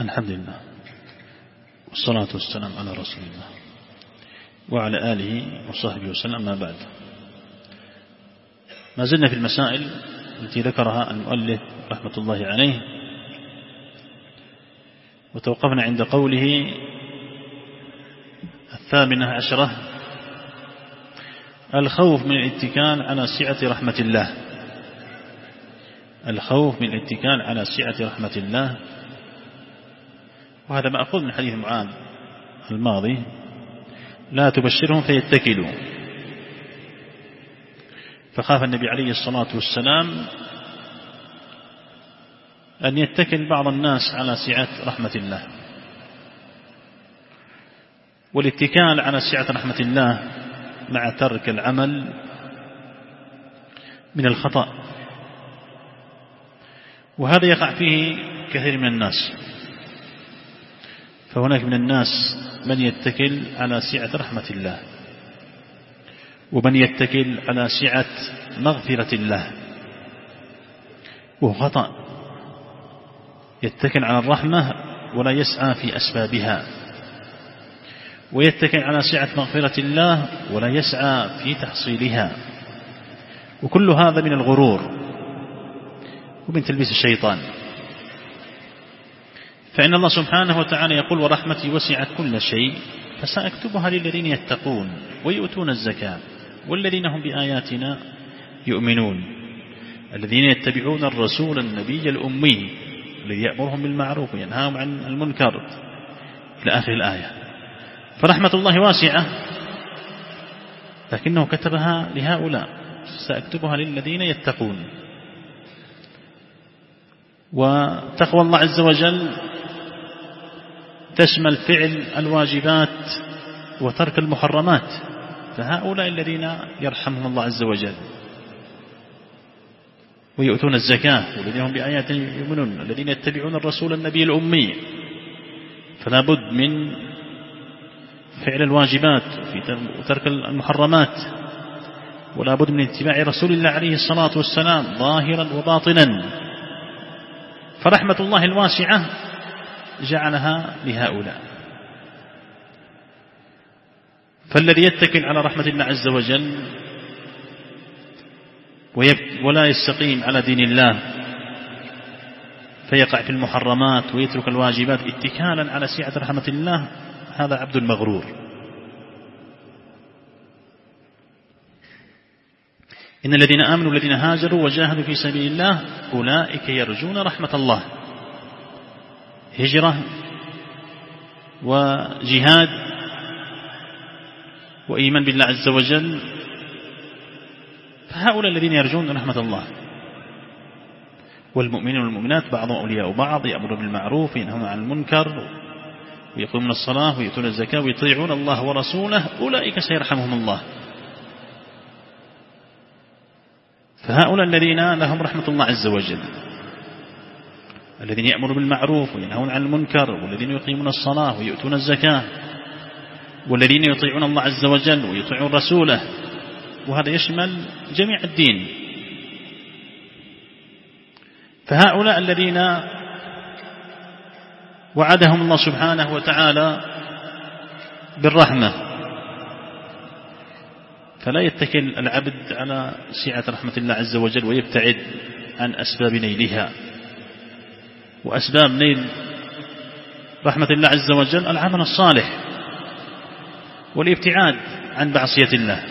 الحمد لله والصلاة والسلام على رسول الله وعلى آله وصحبه وسلم. ما بعد، ما زلنا في المسائل التي ذكرها المؤلف رحمة الله عليه، وتوقفنا عند قوله 18: الخوف من الاتكال على سعة رحمة الله. الخوف من الاتكال على سعة رحمة الله، وهذا مأخوذ من حديث معاذ الماضي: لا تبشرهم فيتكلوا. فخاف النبي عليه الصلاة والسلام أن يتكل بعض الناس على سعة رحمة الله. والاتكال على سعة رحمة الله مع ترك العمل من الخطأ، وهذا يقع فيه كثير من الناس. فهناك من الناس من يتكل على سعة رحمة الله، ومن يتكل على سعة مغفرة الله، وهو خطأ. يتكل على الرحمة ولا يسعى في أسبابها، ويتكل على سعة مغفرة الله ولا يسعى في تحصيلها، وكل هذا من الغرور ومن تلبيس الشيطان. فإن الله سبحانه وتعالى يقول: ورحمتي وسعت كل شيء فسأكتبها للذين يتقون ويؤتون الزكاة والذين هم بآياتنا يؤمنون، الذين يتبعون الرسول النبي الأمي الذي يأمرهم بالمعروف وينهاهم عن المنكر إلى آخر الآية. فرحمة الله واسعة، لكنه كتبها لهؤلاء: سأكتبها للذين يتقون. وتقوى الله عز وجل تشمل فعل الواجبات وترك المحرمات، فهؤلاء الذين يرحمهم الله عز وجل. ويؤتون الزكاة والذين هم بآياتنا يؤمنون، الذين يتبعون الرسول النبي الأمي. فلا بد من فعل الواجبات وترك المحرمات، ولا بد من اتباع رسول الله عليه الصلاة والسلام ظاهرا وباطنا. فرحمة الله الواسعة جعلها لهؤلاء. فالذي يتكل على رحمة الله عز وجل ولا يستقيم على دين الله فيقع في المحرمات ويترك الواجبات اتكالا على سعة رحمة الله، هذا عبد مغرور. إن الذين آمنوا والذين هاجروا وجاهدوا في سبيل الله أولئك يرجون رحمة الله. هجرة وجهاد وإيمان بالله عز وجل، فهؤلاء الذين يرجون رحمة الله. والمؤمنين والمؤمنات بعضهم أولياء بعض، يأمرون بالمعروف وينهون عن المنكر ويقومون الصلاة ويؤتون الزكاة ويطيعون الله ورسوله أولئك سيرحمهم الله. فهؤلاء الذين لهم رحمة الله عز وجل، الذين يأمرون بالمعروف وينهون عن المنكر، والذين يقيمون الصلاة ويؤتون الزكاة، والذين يطيعون الله عز وجل ويطيعون رسوله، وهذا يشمل جميع الدين. فهؤلاء الذين وعدهم الله سبحانه وتعالى بالرحمة، فلا يتكل العبد على سعة رحمة الله عز وجل ويبتعد عن أسباب نيلها. وأسباب نيل رحمة الله عز وجل العمل الصالح والابتعاد عن معصية الله.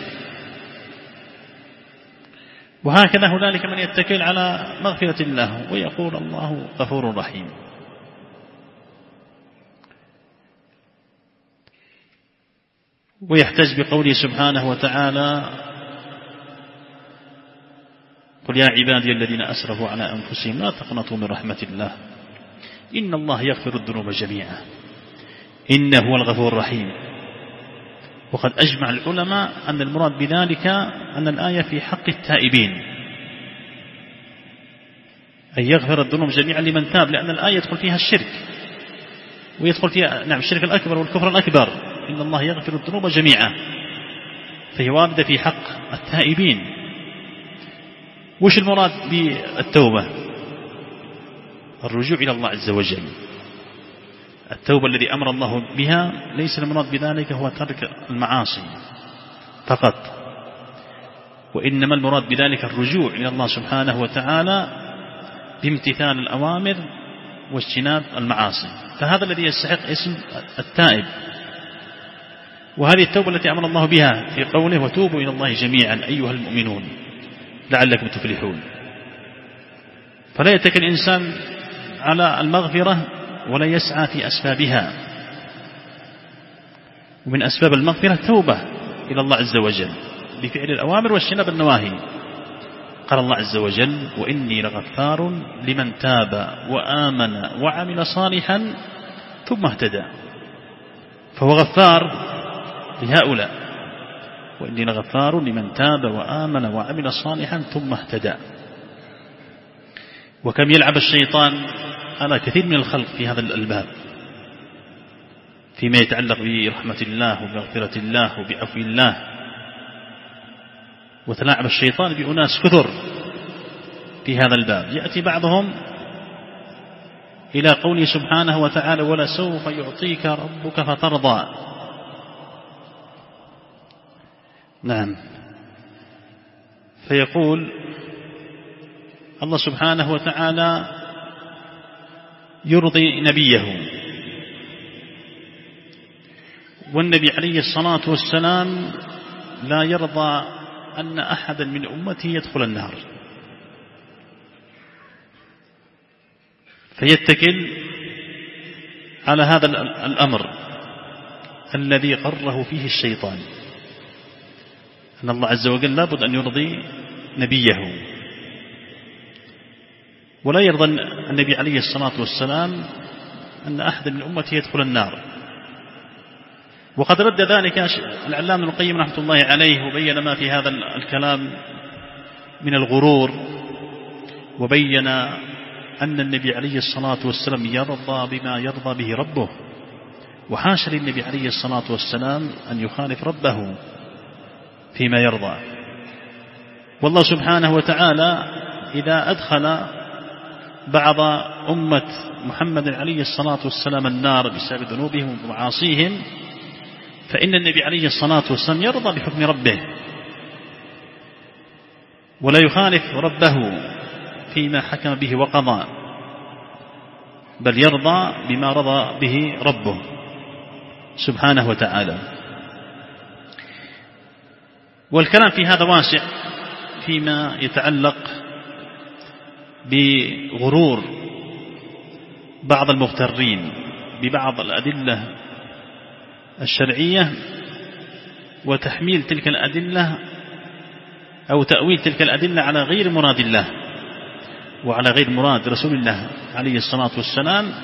وهكذا هنالك من يتكل على مغفرة الله ويقول: الله غفور رحيم. ويحتج بقوله سبحانه وتعالى: قل يا عبادي الذين أسرفوا على أنفسهم لا تقنطوا من رحمة الله إن الله يغفر الذنوب جميعا إنه هو الغفور الرحيم. وقد أجمع العلماء أن المراد بذلك أن الآية في حق التائبين، أن يغفر الذنوب جميعا لمن تاب، لأن الآية يدخل فيها الشرك ويدخل فيها الشرك الأكبر والكفر الأكبر. إن الله يغفر الذنوب جميعا، فهي واردة في حق التائبين. وش المراد بالتوبة؟ الرجوع إلى الله عز وجل التوبة الذي أمر الله بها ليس المراد بذلك هو ترك المعاصي فقط، وإنما المراد بذلك الرجوع إلى الله سبحانه وتعالى بامتثال الأوامر واجتناب المعاصي، فهذا الذي يستحق اسم التائب. وهذه التوبة التي أمر الله بها في قوله وتوبوا إلى الله جميعا أيها المؤمنون لعلكم تفلحون. فلا يتكل الإنسان على المغفرة ولا يسعى في أسبابها، ومن أسباب المغفرة توبة إلى الله عز وجل بفعل الأوامر واجتناب النواهي. قال الله عز وجل وإني لغفار لمن تاب وآمن وعمل صالحا ثم اهتدى، فهو غفار لهؤلاء، وإني لغفار لمن تاب وآمن وعمل صالحا ثم اهتدى. وكم يلعب الشيطان على كثير من الخلق في هذا الباب فيما يتعلق برحمة الله وبمغفرة الله وبعفو الله، وتلاعب الشيطان بأناس كثر في هذا الباب. يأتي بعضهم إلى قوله سبحانه وتعالى ولسوف يعطيك ربك فترضى. نعم، فيقول الله سبحانه وتعالى يرضي نبيه، والنبي عليه الصلاة والسلام لا يرضى أن أحدا من أمته يدخل النار، فيتكل على هذا الأمر الذي قره فيه الشيطان، أن الله عز وجل لابد أن يرضي نبيه، ولا يرضى النبي عليه الصلاة والسلام أن أحد من أمته يدخل النار. وقد رد ذلك العلامة ابن القيم رحمة الله عليه، وبين ما في هذا الكلام من الغرور، وبين أن النبي عليه الصلاة والسلام يرضى بما يرضى به ربه، وحاشا للنبي عليه الصلاة والسلام أن يخالف ربه فيما يرضى. والله سبحانه وتعالى إذا أدخل بعض أمة محمد عليه الصلاة والسلام النار بسبب ذنوبهم ومعاصيهم، فإن النبي عليه الصلاة والسلام يرضى بحكم ربه ولا يخالف ربه فيما حكم به وقضى، بل يرضى بما رضى به ربه سبحانه وتعالى. والكلام في هذا واسع فيما يتعلق بغرور بعض المغترين ببعض الأدلة الشرعية، وتحميل تلك الأدلة أو تأويل تلك الأدلة على غير مراد الله وعلى غير مراد رسول الله عليه الصلاة والسلام.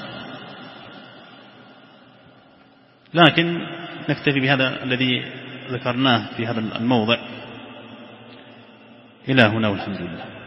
لكن نكتفي بهذا الذي ذكرناه في هذا الموضع. إلى هنا والحمد لله.